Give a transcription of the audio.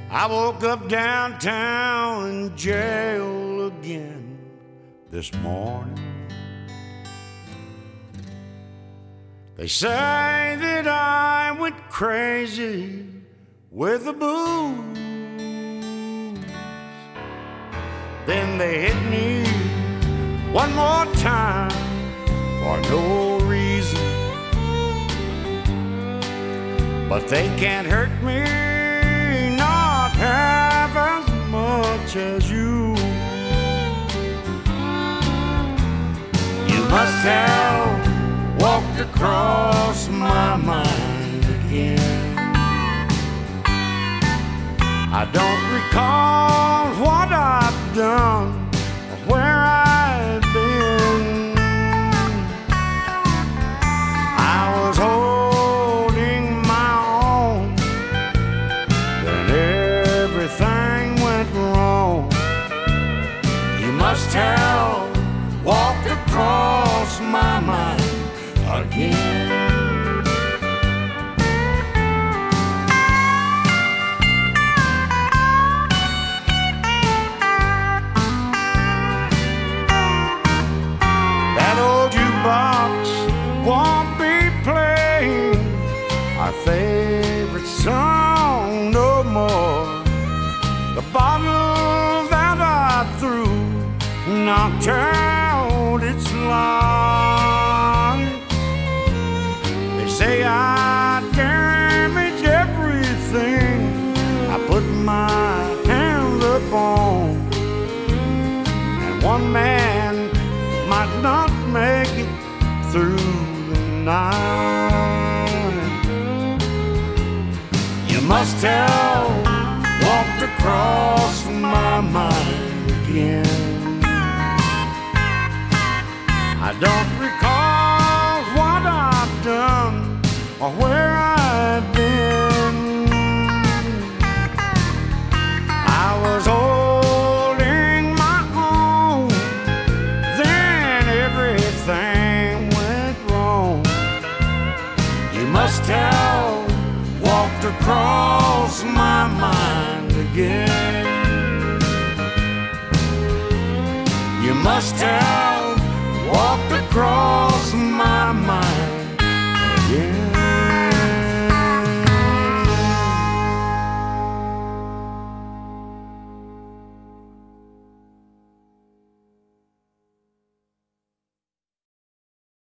I woke up downtown in jail again this morning. They say that I went crazy with the booze. Then they hit me one more time for no reason. But they can't hurt me, not half as much as you. You must have walked across my mind again. I don't recall what I've done or where I've been. I was holding my own, then everything went wrong. You must have walked across my mind again. That old jukebox won't be playing our favorite song no more. The bottle that I threw knocked out its light. They say I damaged everything I put my hands upon, and one man might not make it through the night. You must have walked across my mind again. I don't recall what I've done or where I've been. I was holding my own, then everything went wrong. You must have walked across my mind again. You must have walked across my mind